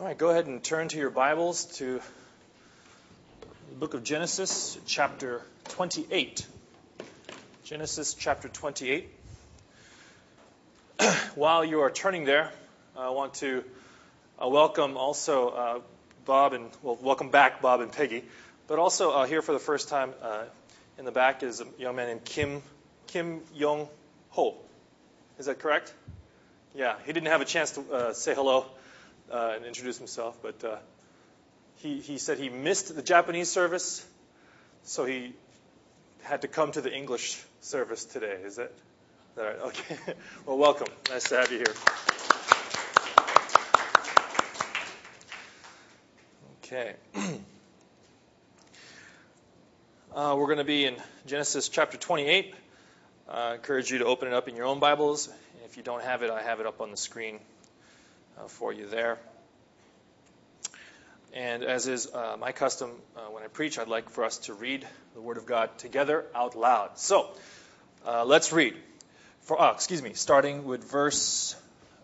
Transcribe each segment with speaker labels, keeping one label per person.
Speaker 1: All right, go ahead and turn to your Bibles to the book of Genesis, chapter 28. Genesis, chapter 28. While you are turning there, I want to welcome also welcome back Bob and Peggy. But also here for the first time in the back is a young man named Kim Yong Ho. Is that correct? Yeah, he didn't have a chance to say hello and introduce himself, but he said he missed the Japanese service, so he had to come to the English service today. Is that right? Okay. Well, welcome. Nice to have you here. Okay. We're going to be in Genesis chapter 28. I encourage you to open it up in your own Bibles. If you don't have it, I have it up on the screen for you there. And as is my custom when I preach, I'd like for us to read the Word of God together out loud. So, let's read. Starting with verse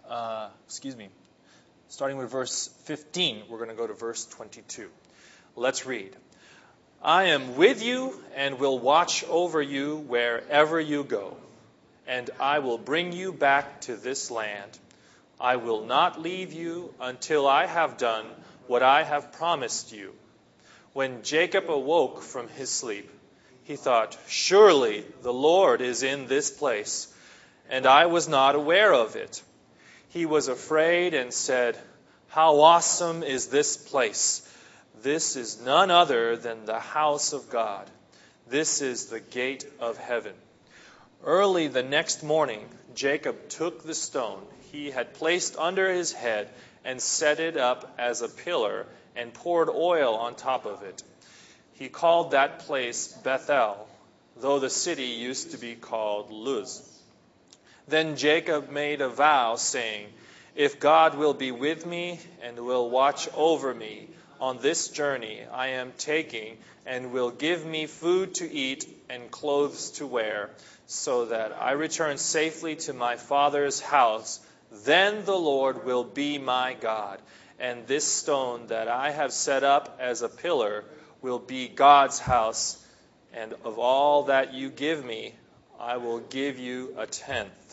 Speaker 1: 15, we're going to go to verse 22. Let's read. I am with you and will watch over you wherever you go, and I will bring you back to this land. I will not leave you until I have done what I have promised you. When Jacob awoke from his sleep, he thought, surely the Lord is in this place, and I was not aware of it. He was afraid and said, how awesome is this place! This is none other than the house of God. This is the gate of heaven. Early the next morning, Jacob took the stone he had placed under his head and set it up as a pillar and poured oil on top of it. He called that place Bethel, though the city used to be called Luz. Then Jacob made a vow, saying, if God will be with me and will watch over me on this journey I am taking, and will give me food to eat and clothes to wear, so that I return safely to my father's house, then the Lord will be my God, and this stone that I have set up as a pillar will be God's house, and of all that you give me, I will give you a tenth.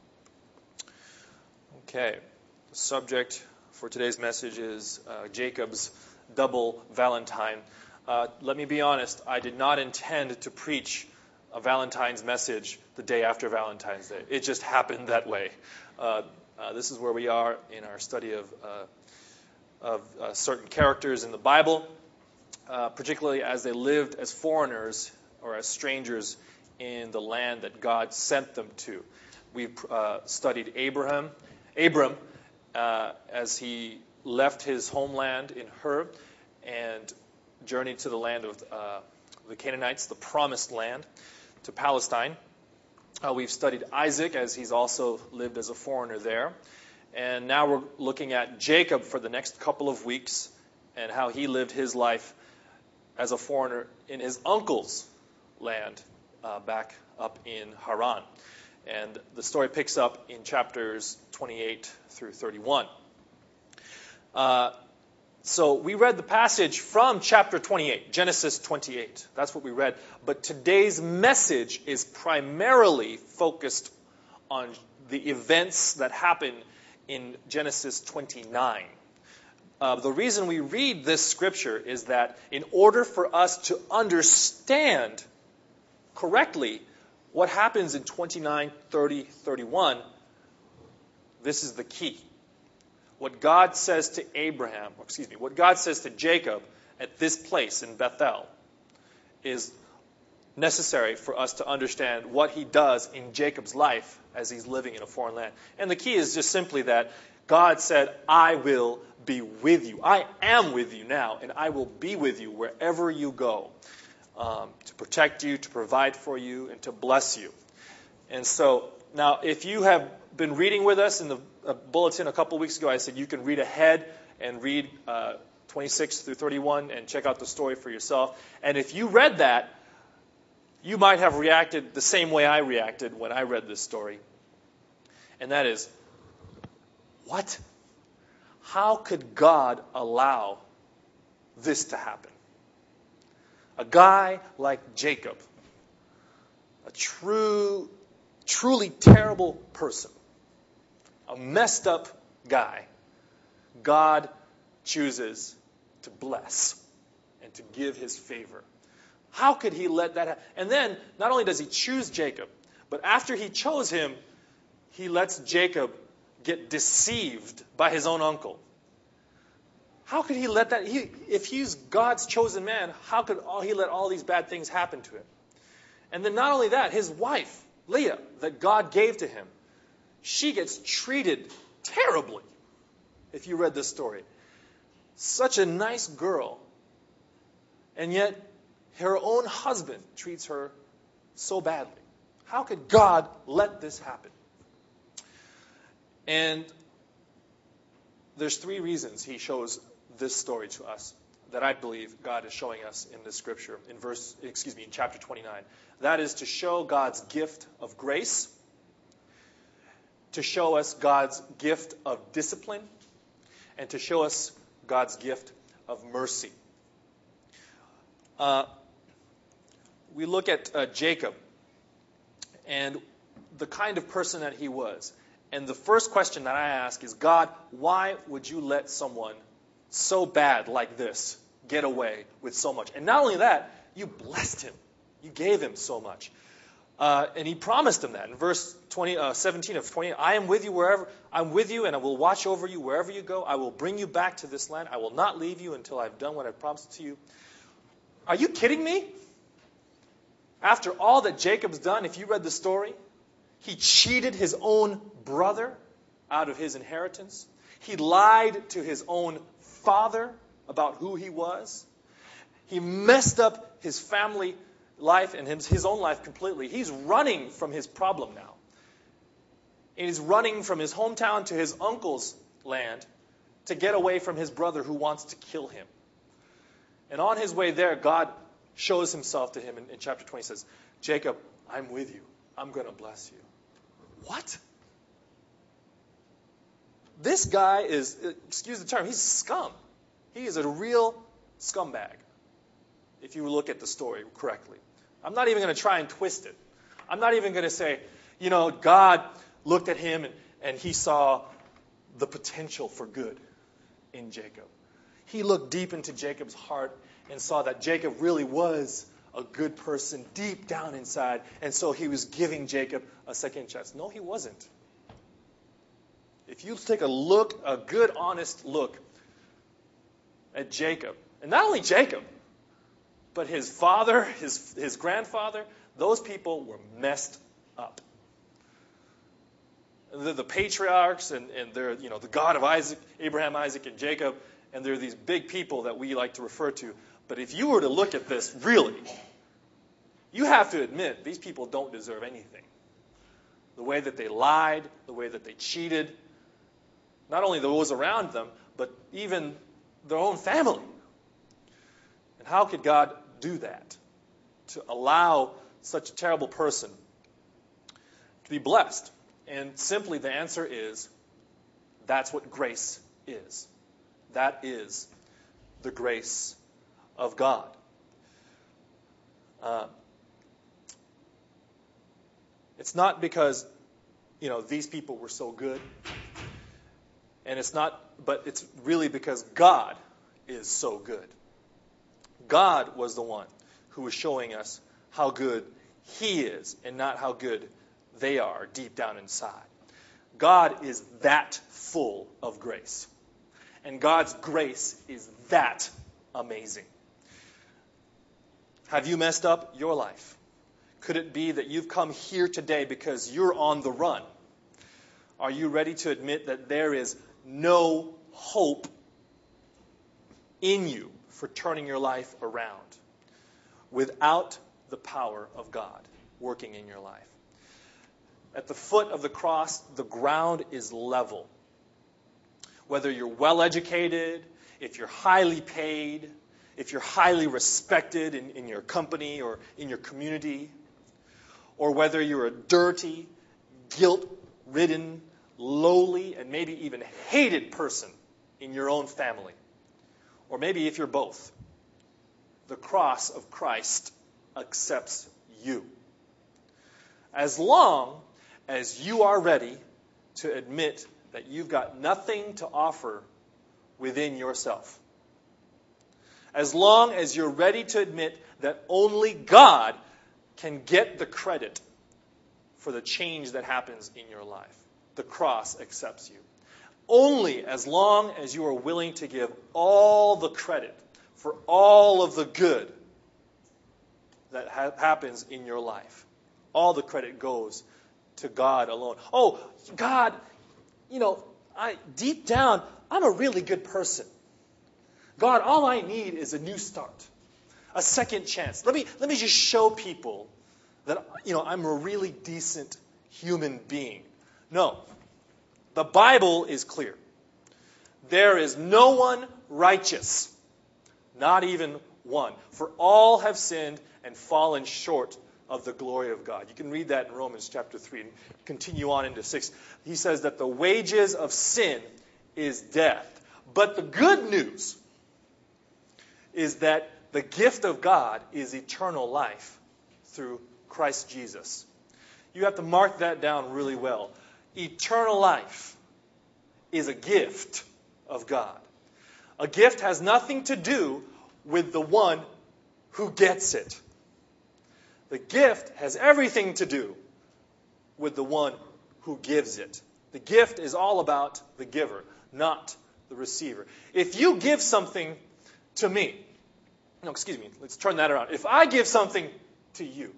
Speaker 1: Okay, the subject for today's message is Jacob's double Valentine. Let me be honest, I did not intend to preach a Valentine's message the day after Valentine's Day. It just happened that way. This is where we are in our study of certain characters in the Bible, particularly as they lived as foreigners or as strangers in the land that God sent them to. We've studied Abram as he left his homeland in Ur and journeyed to the land of the Canaanites, the promised land, to Palestine. We've studied Isaac as he's also lived as a foreigner there. And now we're looking at Jacob for the next couple of weeks and how he lived his life as a foreigner in his uncle's land back up in Haran. And the story picks up in chapters 28 through 31. So we read the passage from chapter 28, Genesis 28. That's what we read. But today's message is primarily focused on the events that happen in Genesis 29. The reason we read this scripture is that in order for us to understand correctly what happens in 29, 30, 31, this is the key. What God says to what God says to Jacob at this place in Bethel is necessary for us to understand what he does in Jacob's life as he's living in a foreign land. And the key is just simply that God said, I will be with you. I am with you now, and I will be with you wherever you go, to protect you, to provide for you, and to bless you. And so, now, if you have been reading with us in the bulletin a couple weeks ago, I said you can read ahead and read 26 through 31 and check out the story for yourself. And if you read that, you might have reacted the same way I reacted when I read this story. And that is, what? how could God allow this to happen? A guy like Jacob, a truly terrible person, a messed up guy, God chooses to bless and to give his favor. How could he let that happen? And then, not only does he choose Jacob, but after he chose him, he lets Jacob get deceived by his own uncle. How could he let that? If he's God's chosen man, how could he let all these bad things happen to him? And then not only that, his wife, Leah, that God gave to him, she gets treated terribly, if you read this story. Such a nice girl, and yet her own husband treats her so badly. How could God let this happen? And there's 3 reasons he shows this story to us that I believe God is showing us in this scripture in chapter 29. That is to show God's gift of grace, to show us God's gift of discipline, and to show us God's gift of mercy. We look at Jacob and the kind of person that he was. And the first question that I ask is, God, why would you let someone so bad like this get away with so much? And not only that, you blessed him. You gave him so much. And he promised him that. In verse 17 of 20, I am with you and I will watch over you wherever you go. I will bring you back to this land. I will not leave you until I've done what I've promised to you. Are you kidding me? After all that Jacob's done, if you read the story, he cheated his own brother out of his inheritance. He lied to his own father about who he was. He messed up his family life and his own life completely. He's running from his problem now. And he's running from his hometown to his uncle's land to get away from his brother who wants to kill him. And on his way there, God shows himself to him in chapter 20. He says, Jacob, I'm with you. I'm going to bless you. What? This guy is, excuse the term, he's scum. He is a real scumbag, if you look at the story correctly. I'm not even going to try and twist it. I'm not even going to say, God looked at him and he saw the potential for good in Jacob. He looked deep into Jacob's heart and saw that Jacob really was a good person deep down inside, and so he was giving Jacob a second chance. No, he wasn't. If you take a good, honest look at Jacob, and not only Jacob, but his father, his grandfather, those people were messed up. The patriarchs and they're the God of Isaac, Abraham, Isaac, and Jacob, and they're these big people that we like to refer to. But if you were to look at this really, you have to admit these people don't deserve anything. The way that they lied, the way that they cheated, not only those around them, but even their own family. And how could God do that? To allow such a terrible person to be blessed? And simply the answer is, that's what grace is. That is the grace of God. It's not because, these people were so good. And but it's really because God is so good. God was the one who was showing us how good He is and not how good they are deep down inside. God is that full of grace. And God's grace is that amazing. Have you messed up your life? Could it be that you've come here today because you're on the run? Are you ready to admit that there is no hope in you for turning your life around without the power of God working in your life? At the foot of the cross, the ground is level. Whether you're well educated, if you're highly paid, if you're highly respected in your company or in your community, or whether you're a dirty, guilt-ridden, lowly, and maybe even hated person in your own family. Or maybe if you're both. The cross of Christ accepts you. As long as you are ready to admit that you've got nothing to offer within yourself. As long as you're ready to admit that only God can get the credit for the change that happens in your life. The cross accepts you. Only as long as you are willing to give all the credit for all of the good that happens in your life. All the credit goes to God alone. Oh, God, deep down, I'm a really good person. God, all I need is a new start, a second chance. Let me just show people that I'm a really decent human being. No, the Bible is clear. There is no one righteous, not even one. For all have sinned and fallen short of the glory of God. You can read that in Romans chapter 3 and continue on into 6. He says that the wages of sin is death. But the good news is that the gift of God is eternal life through Christ Jesus. You have to mark that down really well. Eternal life is a gift of God. A gift has nothing to do with the one who gets it. The gift has everything to do with the one who gives it. The gift is all about the giver, not the receiver. If you give something to me, let's turn that around. If I give something to you,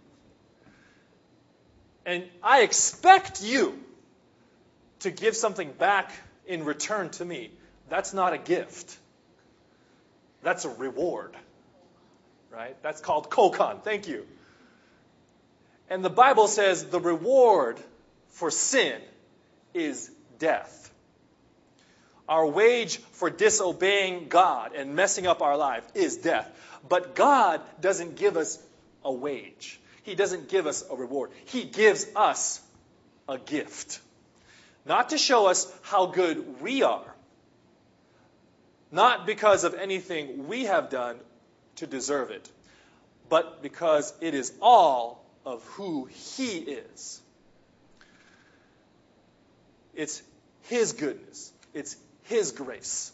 Speaker 1: and I expect you to give something back in return to me, that's not a gift. That's a reward. Right? That's called kokon. Thank you. And the Bible says the reward for sin is death. Our wage for disobeying God and messing up our life is death. But God doesn't give us a wage. He doesn't give us a reward. He gives us a gift. Not to show us how good we are. Not because of anything we have done to deserve it, but because it is all of who He is. It's His goodness. It's His grace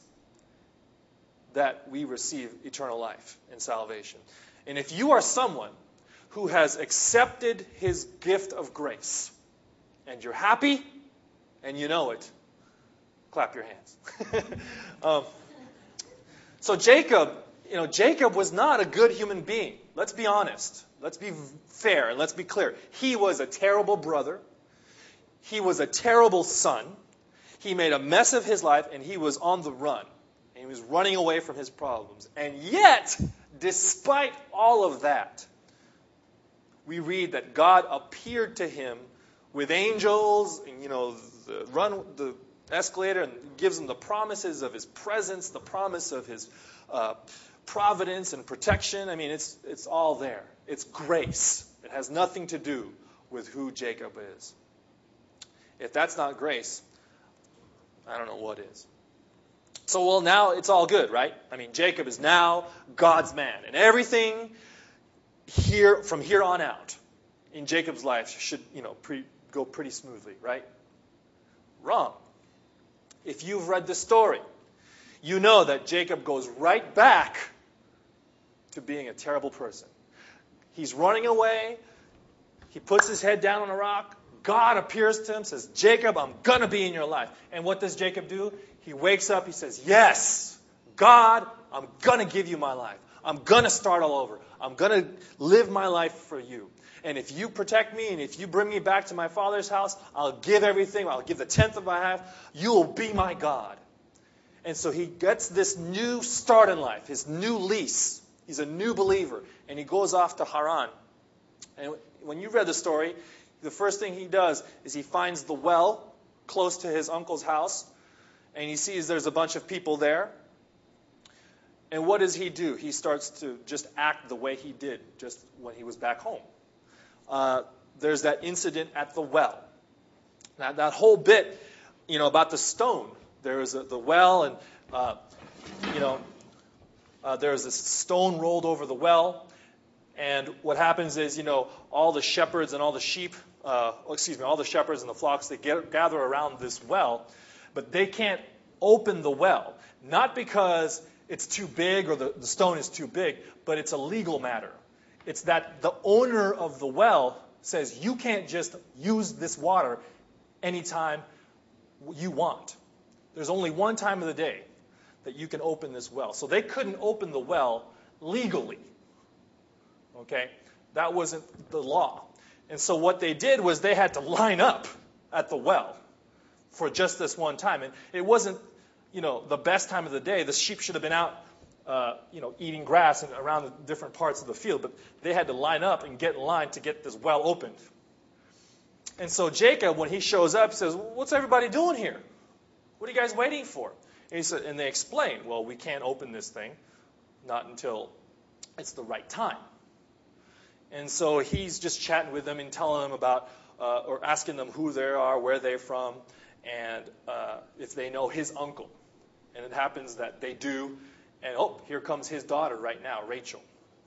Speaker 1: that we receive eternal life and salvation. And if you are someone who has accepted His gift of grace, and you're happy, and you know it, clap your hands. So Jacob was not a good human being. Let's be honest. Let's be fair and let's be clear. He was a terrible brother. He was a terrible son. He made a mess of his life and he was on the run. And he was running away from his problems. And yet, despite all of that, we read that God appeared to him with angels, and, the escalator, and gives him the promises of His presence, the promise of His providence and protection. I mean, it's all there. It's grace. It has nothing to do with who Jacob is. If that's not grace, I don't know what is. So, now it's all good, right? I mean, Jacob is now God's man. And everything from here on out in Jacob's life should, go pretty smoothly, right? Wrong. If you've read the story, you know that Jacob goes right back to being a terrible person. He's running away. He puts his head down on a rock. God appears to him, says, Jacob, I'm going to be in your life. And what does Jacob do? He wakes up. He says, yes, God, I'm going to give you my life. I'm going to start all over. I'm going to live my life for you. And if you protect me and if you bring me back to my father's house, I'll give everything. I'll give the 10th of my half. You will be my God. And so he gets this new start in life, his new lease. He's a new believer. And he goes off to Haran. And when you read the story, the first thing he does is he finds the well close to his uncle's house. And he sees there's a bunch of people there. And what does he do? He starts to just act the way he did just when he was back home. There's that incident at the well. Now, that whole bit, about the stone. There was the well, and Uh, you know, there's this stone rolled over the well, and what happens is, all the shepherds and all the sheep, all the shepherds and the flocks, they gather around this well, but they can't open the well, not because it's too big or the stone is too big, but it's a legal matter. It's that the owner of the well says you can't just use this water anytime you want. There's only one time of the day that you can open this well. So they couldn't open the well legally. Okay? That wasn't the law. And so what they did was they had to line up at the well for just this one time. And it wasn't, the best time of the day. The sheep should have been out, eating grass and around the different parts of the field. But they had to line up and get in line to get this well opened. And so Jacob, when he shows up, says, "What's everybody doing here? What are you guys waiting for?" And they explain, "Well, we can't open this thing, not until it's the right time." And so he's just chatting with them and telling them about, or asking them who they are, where they're from, and if they know his uncle. And it happens that they do. And here comes his daughter right now, Rachel.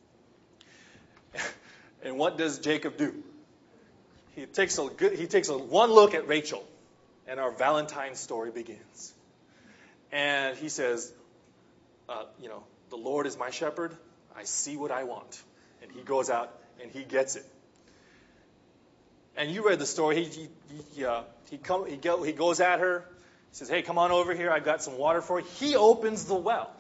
Speaker 1: And what does Jacob do? He takes one look at Rachel, and our Valentine story begins. And he says, "The Lord is my shepherd. I see what I want." And he goes out and he gets it. And you read the story. He goes at her. He says, "Hey, come on over here. I've got some water for you." He opens the well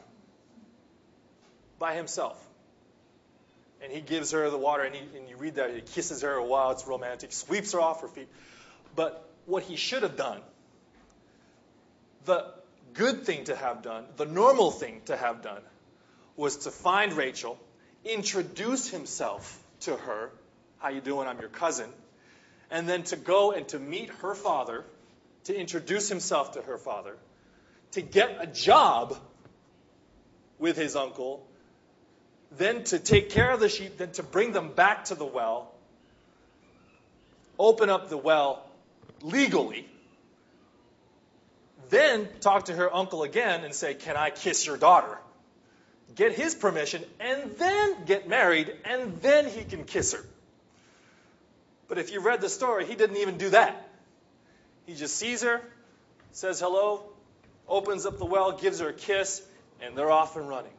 Speaker 1: by himself. And he gives her the water, and you read that, he kisses her. Wow, it's romantic. Sweeps her off her feet. But what he should have done, the good thing to have done, the normal thing to have done, was to find Rachel, introduce himself to her. "How you doing? I'm your cousin." And then to go and to meet her father, to introduce himself to her father, to get a job with his uncle, then to take care of the sheep, then to bring them back to the well, open up the well legally, then talk to her uncle again and say, "Can I kiss your daughter?" Get his permission, and then get married, and then he can kiss her. But if you read the story, he didn't even do that. He just sees her, says hello, opens up the well, gives her a kiss, and they're off and running.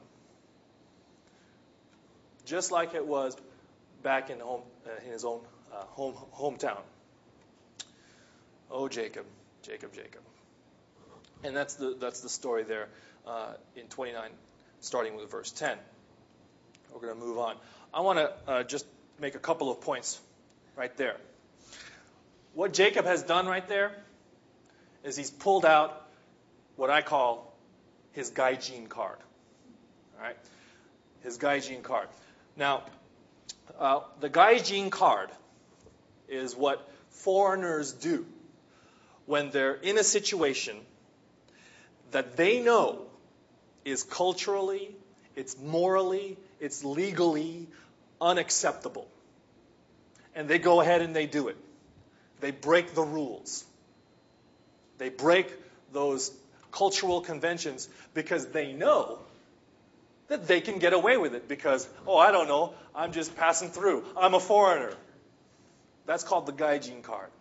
Speaker 1: Just like it was back in his own hometown. Oh, Jacob, Jacob, Jacob. And that's the story there in 29, starting with verse 10. We're going to move on. I want to just make a couple of points right there. What Jacob has done right there is he's pulled out what I call his Gaijin card. All right? His Gaijin card. Now, the Gaijin card is what foreigners do when they're in a situation that they know is culturally, it's morally, it's legally unacceptable. And they go ahead and they do it. They break the rules. They break those cultural conventions because they know that they can get away with it because, I don't know, I'm just passing through. I'm a foreigner. That's called the Gaijin card.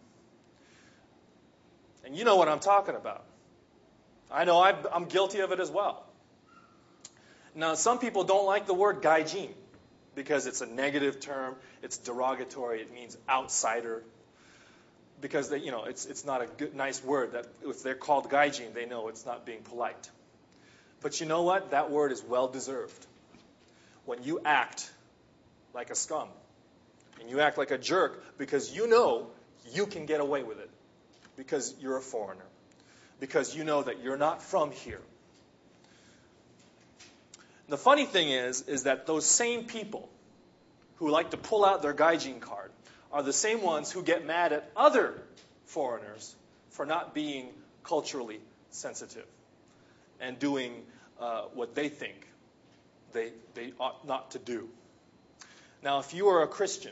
Speaker 1: And you know what I'm talking about. I know I'm guilty of it as well. Now, some people don't like the word Gaijin because it's a negative term. It's derogatory. It means outsider. Because it's not a good, nice word. That if they're called Gaijin, they know it's not being polite. But you know what? That word is well deserved. When you act like a scum and you act like a jerk because you know you can get away with it because you're a foreigner, because you know that you're not from here. The funny thing is that those same people who like to pull out their Gaijin card are the same ones who get mad at other foreigners for not being culturally sensitive and doing what they think they ought not to do. Now, if you are a Christian,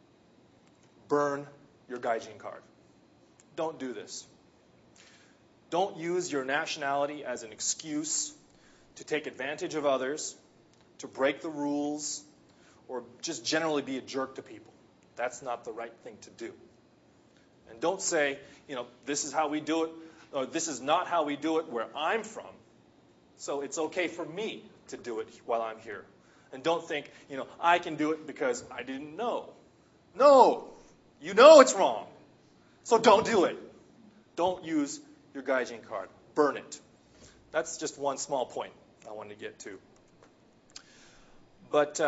Speaker 1: burn your Gaijin card. Don't do this. Don't use your nationality as an excuse to take advantage of others, to break the rules, or just generally be a jerk to people. That's not the right thing to do. And don't say, this is how we do it, or this is not how we do it where I'm from, so it's okay for me to do it while I'm here. And don't think, I can do it because I didn't know. No, you know it's wrong, so don't do it. Don't use your Gaijin card. Burn it. That's just one small point I wanted to get to. But,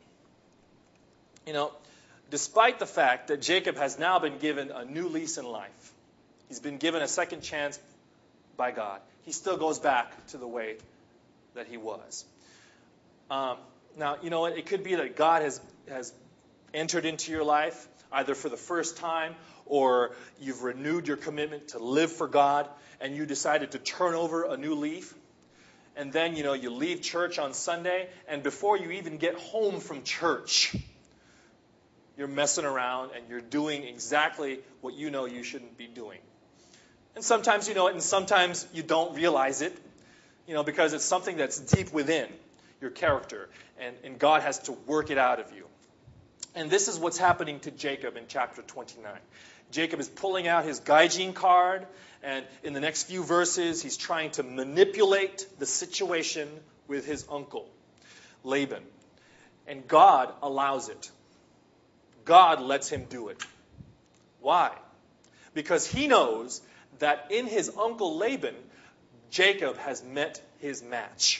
Speaker 1: despite the fact that Jacob has now been given a new lease in life, he's been given a second chance by God, he still goes back to the way that he was. Now, it could be that God has entered into your life, either for the first time, or you've renewed your commitment to live for God, and you decided to turn over a new leaf. And then, you leave church on Sunday, and before you even get home from church, you're messing around and you're doing exactly what you shouldn't be doing. And sometimes you know it, and sometimes you don't realize it, because it's something that's deep within your character, and God has to work it out of you. And this is what's happening to Jacob in chapter 29. Jacob is pulling out his Gaijin card, and in the next few verses, he's trying to manipulate the situation with his uncle, Laban. And God allows it. God lets him do it. Why? Because he knows that in his uncle Laban, Jacob has met his match.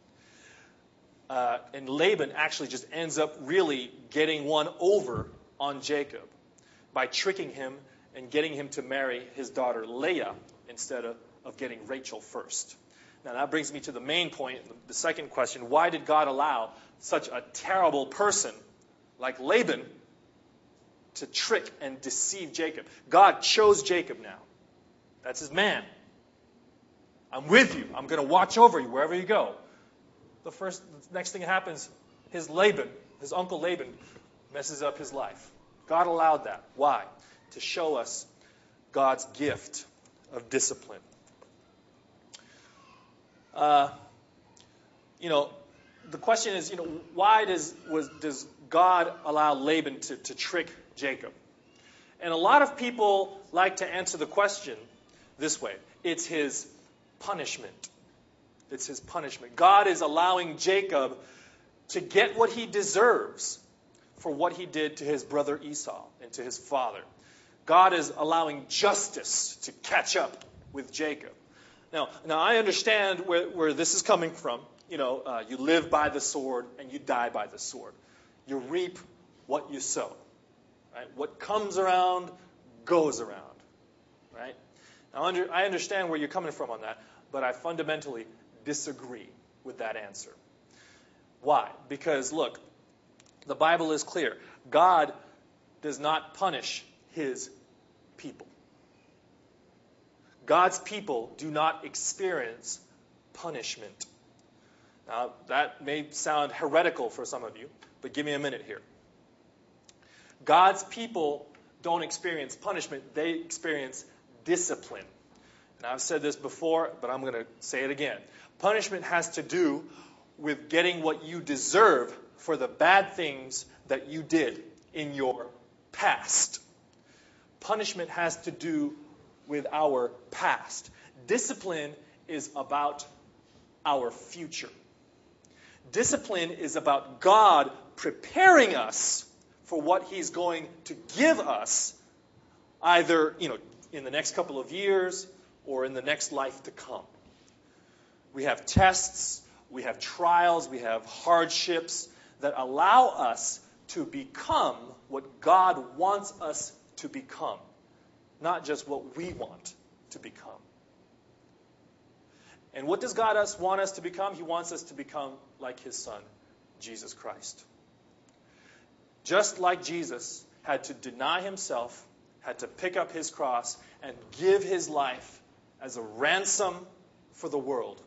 Speaker 1: And Laban actually just ends up really getting one over on Jacob by tricking him and getting him to marry his daughter Leah instead of getting Rachel first. Now that brings me to the main point, the second question. Why did God allow such a terrible person like Laban to trick and deceive Jacob? God chose Jacob now. That's his man. I'm with you. I'm going to watch over you wherever you go. The next thing that happens, his uncle Laban, messes up his life. God allowed that. Why? To show us God's gift of discipline. The question is, why does God allow Laban to trick Jacob? And a lot of people like to answer the question this way. It's his punishment. It's his punishment. God is allowing Jacob to get what he deserves for what he did to his brother Esau and to his father. God is allowing justice to catch up with Jacob. Now I understand where this is coming from. You live by the sword and you die by the sword. You reap what you sow. Right? What comes around goes around. Right? Now I understand where you're coming from on that, but I fundamentally disagree with that answer. Why? Because, look, the Bible is clear. God does not punish his people. God's people do not experience punishment. Now, that may sound heretical for some of you, but give me a minute here. God's people don't experience punishment. They experience discipline. And I've said this before, but I'm going to say it again. Punishment has to do with getting what you deserve for the bad things that you did in your past. Punishment has to do with our past. Discipline is about our future. Discipline is about God preparing us for what he's going to give us, either, in the next couple of years or in the next life to come. We have tests, we have trials, we have hardships that allow us to become what God wants us to become, not just what we want to become. And what does God want us to become? He wants us to become like his Son, Jesus Christ. Just like Jesus had to deny himself, had to pick up his cross, and give his life as a ransom for the world,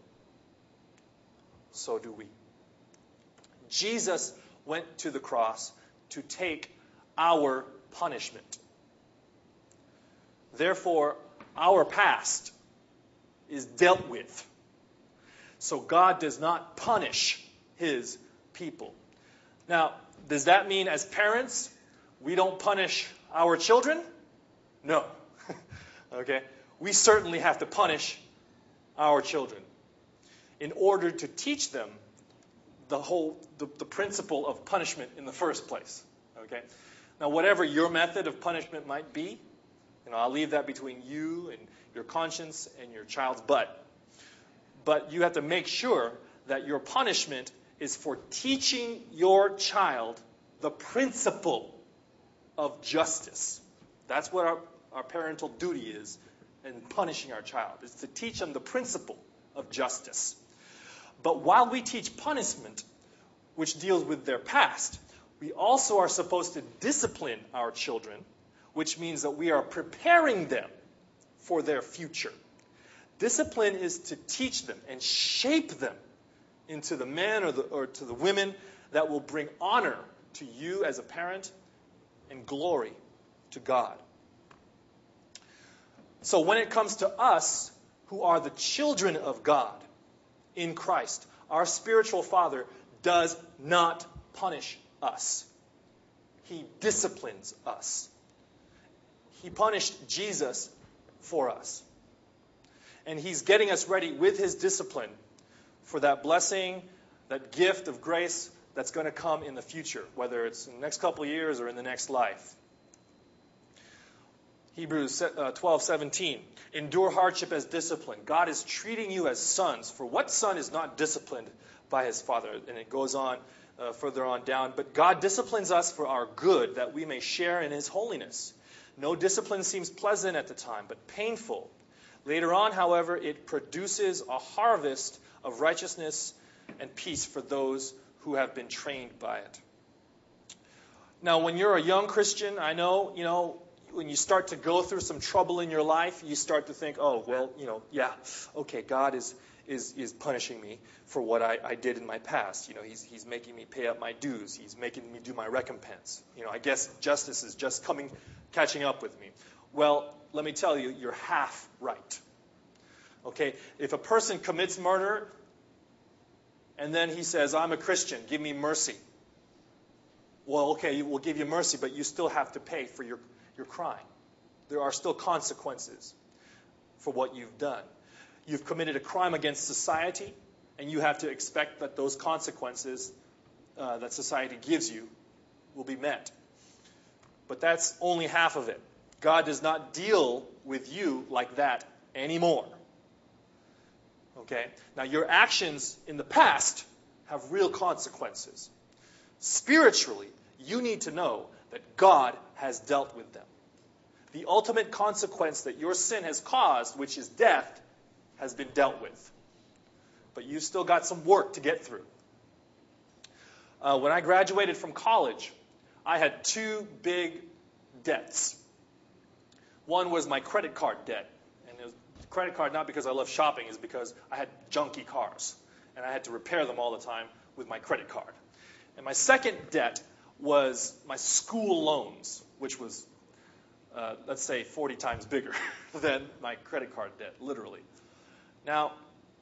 Speaker 1: so do we. Jesus went to the cross to take our punishment. Therefore, our past is dealt with. So God does not punish his people. Now, does that mean as parents, we don't punish our children? No. Okay? We certainly have to punish our children in order to teach them the principle of punishment in the first place. Okay? Now, whatever your method of punishment might be, I'll leave that between you and your conscience and your child's butt. But you have to make sure that your punishment is for teaching your child the principle of justice. That's what our parental duty is in punishing our child, is to teach them the principle of justice. But while we teach punishment, which deals with their past, we also are supposed to discipline our children, which means that we are preparing them for their future. Discipline is to teach them and shape them into the men or to the women that will bring honor to you as a parent and glory to God. So when it comes to us, who are the children of God in Christ, our spiritual Father does not punish us. He disciplines us. He punished Jesus for us. And he's getting us ready with his discipline for that blessing, that gift of grace that's going to come in the future, whether it's in the next couple of years or in the next life. Hebrews 12:17. Endure hardship as discipline. God is treating you as sons. For what son is not disciplined by his father? And it goes on further on down. But God disciplines us for our good, that we may share in his holiness. No discipline seems pleasant at the time, but painful. Later on, however, it produces a harvest of righteousness and peace for those who have been trained by it. Now, when you're a young Christian, I know, when you start to go through some trouble in your life, you start to think, oh, well, okay, God is punishing me for what I did in my past. He's making me pay up my dues. He's making me do my recompense. I guess justice is just catching up with me. Well, let me tell you, you're half right. Okay? If a person commits murder and then he says, I'm a Christian, give me mercy. Well, okay, we'll give you mercy, but you still have to pay for your crime. There are still consequences for what you've done. You've committed a crime against society, and you have to expect that those consequences that society gives you will be met. But that's only half of it. God does not deal with you like that anymore. Okay? Now, your actions in the past have real consequences. Spiritually, you need to know that God has dealt with them. The ultimate consequence that your sin has caused, which is death, has been dealt with. But you've still got some work to get through. When I graduated from college, I had two big debts. One was my credit card debt. And it was credit card not because I love shopping, is because I had junky cars. And I had to repair them all the time with my credit card. And my second debt was my school loans, which was, let's say, 40 times bigger than my credit card debt, literally. Now,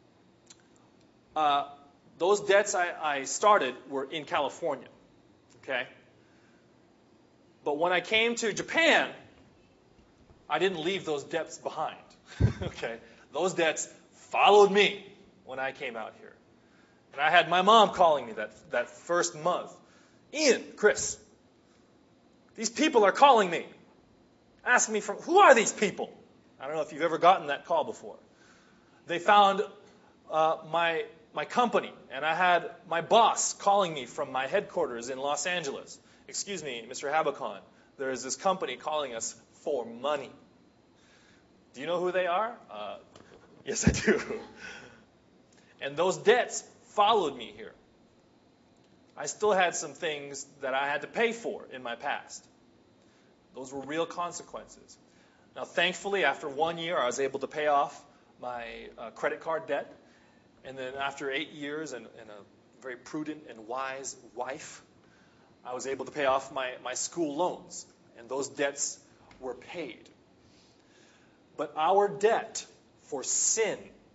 Speaker 1: those debts I started were in California, okay? But when I came to Japan, I didn't leave those debts behind, okay? Those debts followed me when I came out here. And I had my mom calling me that first month. Ian, Chris, these people are calling me, asking me who are these people? I don't know if you've ever gotten that call before. They found my company, and I had my boss calling me from my headquarters in Los Angeles. Excuse me, Mr. Habakon, there is this company calling us for money. Do you know who they are? Yes, I do. And those debts followed me here. I still had some things that I had to pay for in my past. Those were real consequences. Now, thankfully, after 1 year, I was able to pay off my credit card debt. And then after 8 years and a very prudent and wise wife, I was able to pay off my school loans. And those debts were paid. But our debt for sin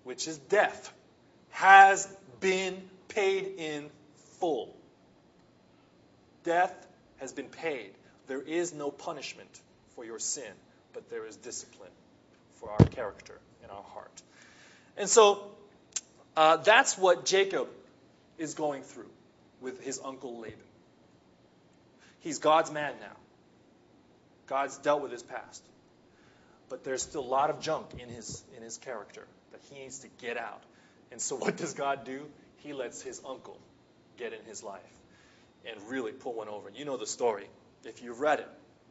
Speaker 1: which is death, has been paid in full. Death has been paid. There is no punishment for your sin, but there is discipline for our character and our heart. And so that's what Jacob is going through with his uncle Laban. He's God's man now. God's dealt with his past. But there's still a lot of junk in his character that he needs to get out. And so what does God do? He lets his uncle get in his life and really pull one over. You know the story if you've read it.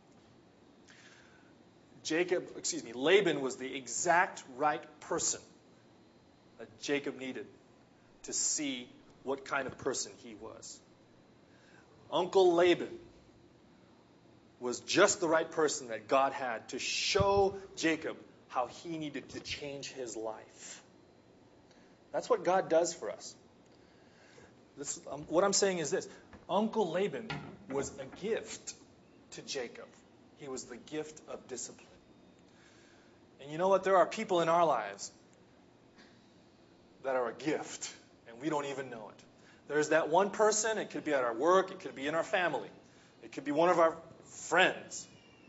Speaker 1: Laban was the exact right person that Jacob needed to see what kind of person he was. Uncle Laban was just the right person that God had to show Jacob how he needed to change his life. That's what God does for us. What I'm saying is this. Uncle Laban was a gift to Jacob. He was the gift of discipline. And you know what? There are people in our lives that are a gift, and we don't even know it. There's that one person. It could be at our work. It could be in our family. It could be one of our friends.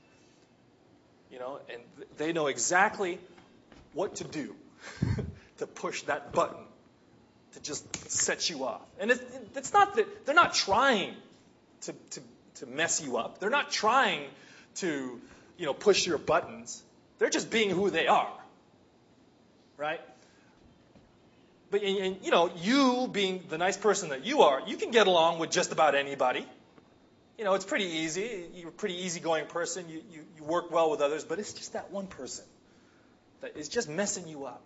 Speaker 1: And they know exactly what to do to push that button to just set you off. And it's not that they're not trying to mess you up. They're not trying to, push your buttons. They're just being who they are. Right? But, you being the nice person that you are, you can get along with just about anybody. It's pretty easy. You're a pretty easygoing person. You work well with others, but it's just that one person that is just messing you up.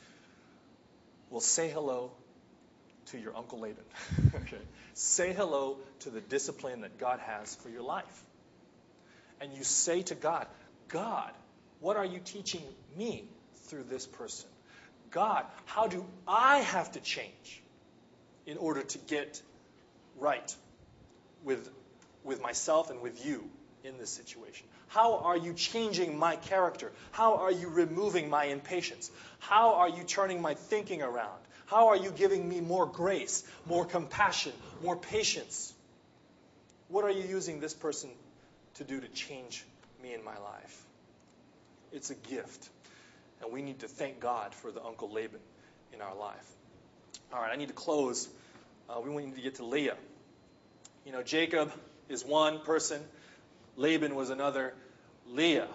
Speaker 1: Well, say hello to your Uncle Laban. Okay. Say hello to the discipline that God has for your life. And you say to God, God, what are you teaching me through this person? God, how do I have to change in order to get right with myself and with you in this situation? How are you changing my character? How are you removing my impatience? How are you turning my thinking around? How are you giving me more grace, more compassion, more patience? What are you using this person to do to change me in my life? It's a gift. And we need to thank God for the Uncle Laban in our life. All right, I need to close. We need to get to Leah. Jacob is one person. Laban was another. Leah,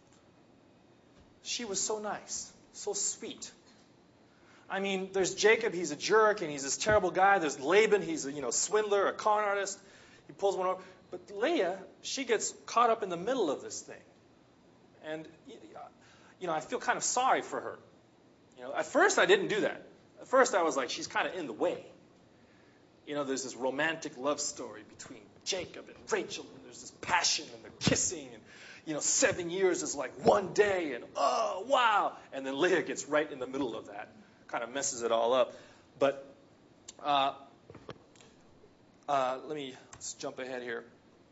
Speaker 1: she was so nice, so sweet. I mean, there's Jacob, he's a jerk, and he's this terrible guy. There's Laban, he's a swindler, a con artist. He pulls one over. But Leah, she gets caught up in the middle of this thing. And, I feel kind of sorry for her. At first I didn't do that. At first I was like, she's kind of in the way. There's this romantic love story between Jacob and Rachel, and there's this passion, and they're kissing, and 7 years is like one day, and oh, wow. And then Leah gets right in the middle of that, kind of messes it all up. But let's jump ahead here.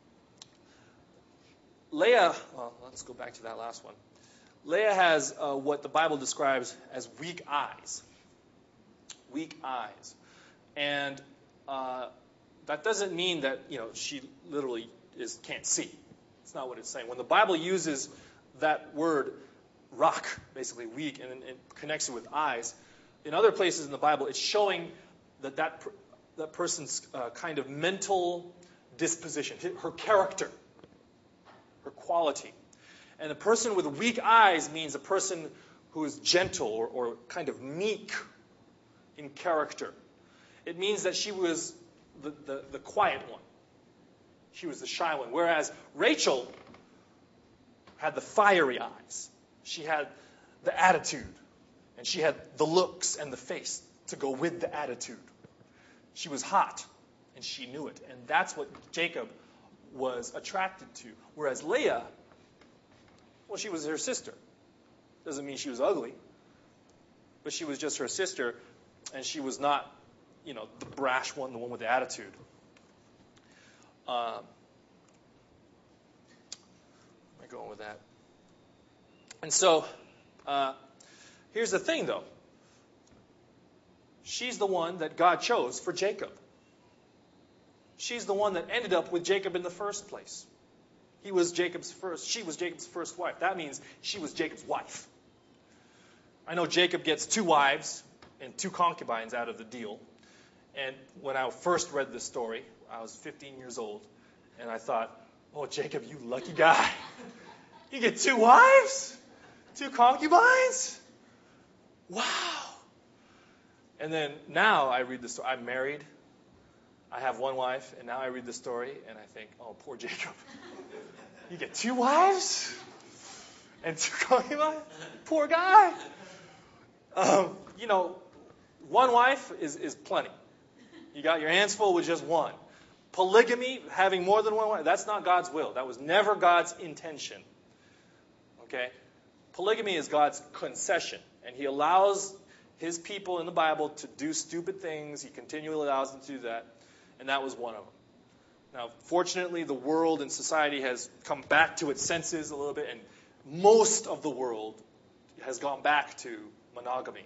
Speaker 1: Leah, let's go back to that last one. Leah has what the Bible describes as weak eyes. Weak eyes. And that doesn't mean that, she literally can't see. It's not what it's saying. When the Bible uses that word, rock, basically weak, and connects it with eyes, in other places in the Bible, it's showing that person's kind of mental disposition, her character, her quality. And a person with weak eyes means a person who is gentle or kind of meek in character. It means that she was the quiet one. She was the shy one. Whereas Rachel had the fiery eyes. She had the attitude. And she had the looks and the face to go with the attitude. She was hot, and she knew it. And that's what Jacob was attracted to. Whereas Leah, well, she was her sister. Doesn't mean she was ugly. But she was just her sister, and she was not, the brash one, the one with the attitude. Where am I going with that? And so, here's the thing, though. She's the one that God chose for Jacob. She's the one that ended up with Jacob in the first place. She was Jacob's first wife. That means she was Jacob's wife. I know Jacob gets 2 wives and 2 concubines out of the deal. And when I first read this story, I was 15 years old, and I thought, oh, Jacob, you lucky guy. You get 2 wives? 2 concubines? Wow. And then now I read the story. I'm married. I have 1 wife, and now I read the story, and I think, oh, poor Jacob. You get 2 wives? And 2 concubines? Poor guy. 1 wife is plenty. You got your hands full with just 1. Polygamy, having more than 1 wife, that's not God's will. That was never God's intention. Okay? Polygamy is God's concession, and He allows His people in the Bible to do stupid things. He continually allows them to do that, and that was one of them. Now, fortunately, the world and society has come back to its senses a little bit, and most of the world has gone back to monogamy.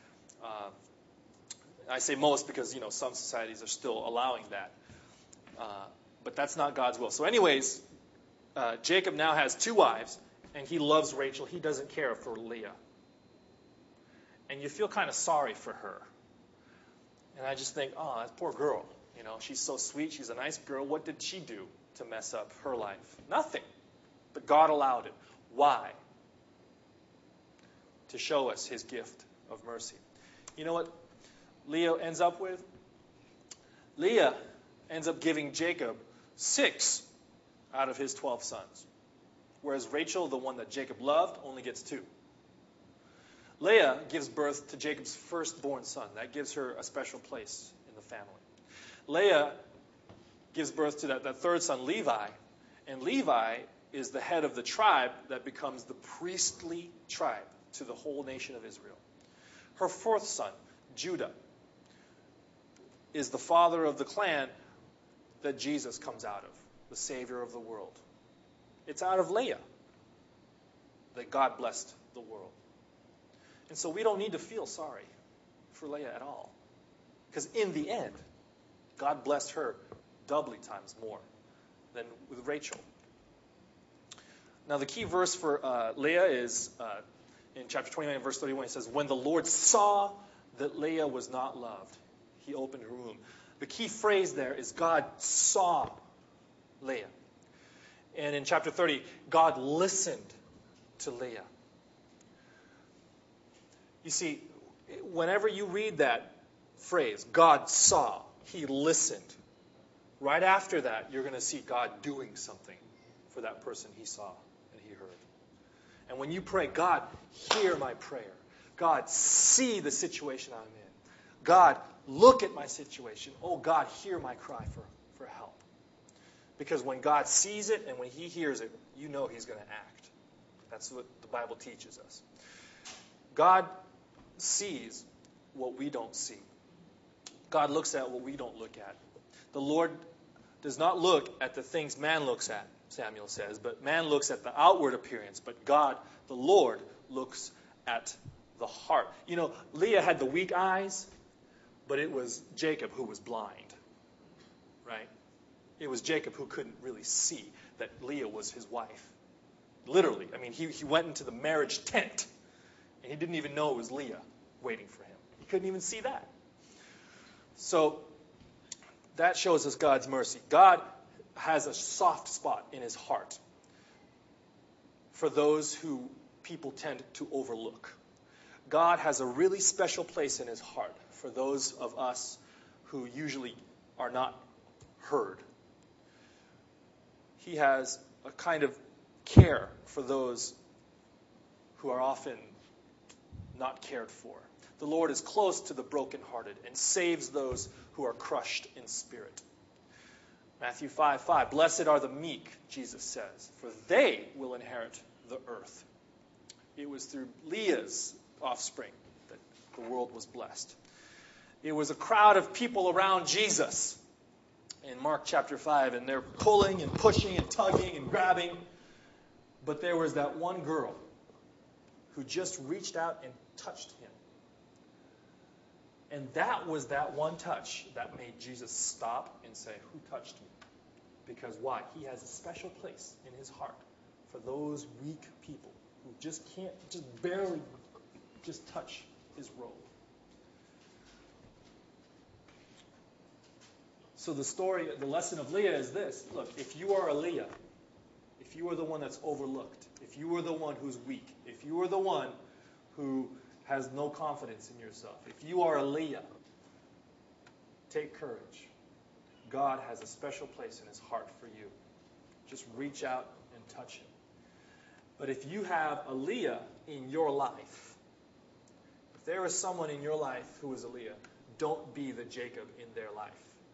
Speaker 1: I say most because, some societies are still allowing that. But that's not God's will. So anyways, Jacob now has 2 wives, and he loves Rachel. He doesn't care for Leah. And you feel kind of sorry for her. And I just think, oh, that poor girl. She's so sweet. She's a nice girl. What did she do to mess up her life? Nothing. But God allowed it. Why? To show us His gift of mercy. You know what Leah ends up with? Leah ends up giving Jacob 6 out of his 12 sons. Whereas Rachel, the one that Jacob loved, only gets 2. Leah gives birth to Jacob's firstborn son. That gives her a special place in the family. Leah gives birth to that 3rd son, Levi. And Levi is the head of the tribe that becomes the priestly tribe to the whole nation of Israel. Her 4th son, Judah, is the father of the clan that Jesus comes out of, the Savior of the world. It's out of Leah that God blessed the world. And so we don't need to feel sorry for Leah at all. Because in the end, God blessed her doubly times more than with Rachel. Now the key verse for Leah is in chapter 29, verse 31. It says, when the Lord saw that Leah was not loved, He opened her womb. The key phrase there is God saw Leah. And in chapter 30, God listened to Leah. You see, whenever you read that phrase, God saw, He listened, right after that, you're going to see God doing something for that person He saw and He heard. And when you pray, God, hear my prayer. God, see the situation I'm in. God, look at my situation. Oh, God, hear my cry for help. Because when God sees it and when He hears it, you know He's going to act. That's what the Bible teaches us. God sees what we don't see. God looks at what we don't look at. The Lord does not look at the things man looks at, Samuel says, but man looks at the outward appearance. But God, the Lord, looks at the heart. Leah had the weak eyes, but it was Jacob who was blind, right? It was Jacob who couldn't really see that Leah was his wife. Literally. I mean, he went into the marriage tent, and he didn't even know it was Leah waiting for him. He couldn't even see that. So that shows us God's mercy. God has a soft spot in His heart for those who people tend to overlook. God has a really special place in His heart for those of us who usually are not heard. He has a kind of care for those who are often not cared for. The Lord is close to the brokenhearted and saves those who are crushed in spirit. Matthew 5:5, blessed are the meek, Jesus says, for they will inherit the earth. It was through Leah's offspring that the world was blessed. It was a crowd of people around Jesus in Mark chapter 5, and they're pulling and pushing and tugging and grabbing. But there was that one girl who just reached out and touched Him. And that was that one touch that made Jesus stop and say, who touched me? Because why? He has a special place in his heart for those weak people who just can't, just barely just touch his robe. So the lesson of Leah is this. Look, if you are a Leah, if you are the one that's overlooked, if you are the one who's weak, if you are the one who has no confidence in yourself, if you are a Leah, take courage. God has a special place in his heart for you. Just reach out and touch him. But if you have a Leah in your life, if there is someone in your life who is a Leah, don't be the Jacob in their life.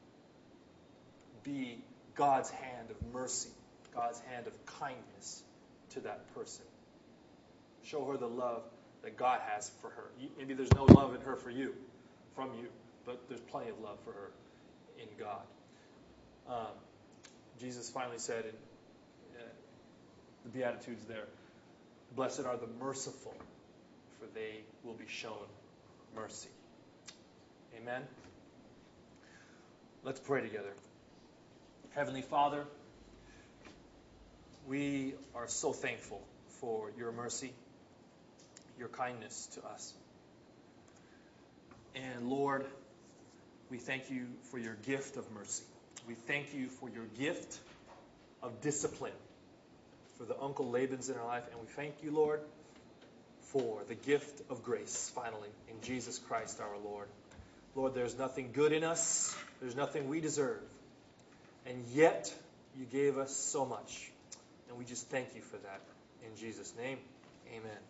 Speaker 1: Be God's hand of mercy, God's hand of kindness to that person. Show her the love that God has for her. Maybe there's no love in her from you, but there's plenty of love for her in God. Jesus finally said in the Beatitudes there, blessed are the merciful, for they will be shown mercy. Amen? Let's pray together. Heavenly Father, we are so thankful for your mercy, your kindness to us. And Lord, we thank you for your gift of mercy. We thank you for your gift of discipline for the Uncle Laban's in our life. And we thank you, Lord, for the gift of grace, finally, in Jesus Christ our Lord. Lord, there's nothing good in us. There's nothing we deserve. And yet, you gave us so much. And we just thank you for that. In Jesus' name, amen.